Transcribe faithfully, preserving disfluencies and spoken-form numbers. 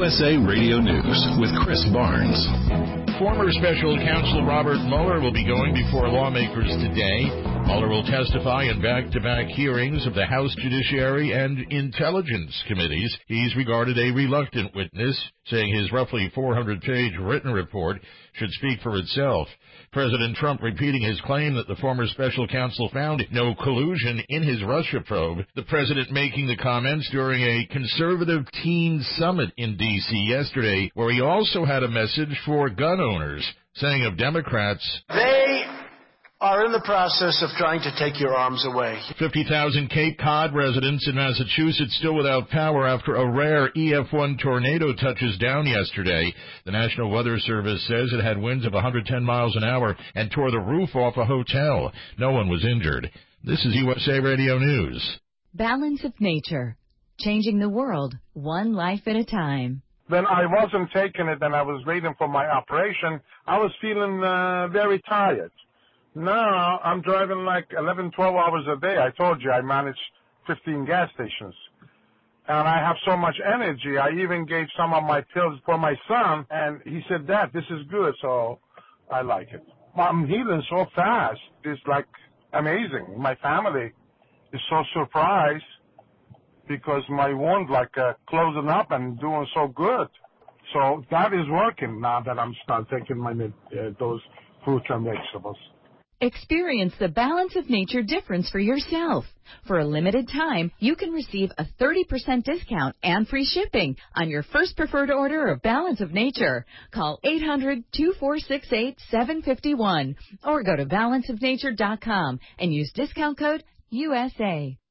S A Radio News with Chris Barnes. Former Special Counsel Robert Mueller will be going before lawmakers today. Mueller will testify in back-to-back hearings of the House Judiciary and Intelligence Committees. He's regarded a reluctant witness, saying his roughly four hundred page written report should speak for itself. President Trump repeating his claim that the former special counsel found no collusion in his Russia probe. The president making the comments during a conservative teen summit in D C yesterday, where he also had a message for gun owners, saying of Democrats, they are in the process of trying to take your arms away. fifty thousand Cape Cod residents in Massachusetts still without power after a rare E F one tornado touches down yesterday. The National Weather Service says it had winds of one hundred ten miles an hour and tore the roof off a hotel. No one was injured. This is U S A Radio News. Balance of Nature. Changing the world, one life at a time. When I wasn't taking it and I was waiting for my operation, I was feeling uh, very tired. Now I'm driving like eleven, twelve hours a day. I told you I manage fifteen gas stations. And I have so much energy. I even gave some of my pills for my son, and he said, Dad, this is good, so I like it. I'm healing so fast. It's like amazing. My family is so surprised because my wound like uh, closing up and doing so good. So that is working now that I'm start taking my uh, those fruits and vegetables. Experience the Balance of Nature difference for yourself. For a limited time, you can receive a thirty percent discount and free shipping on your first preferred order of Balance of Nature. Call eight hundred, two four six eight, seven five one or go to balance of nature dot com and use discount code U S A.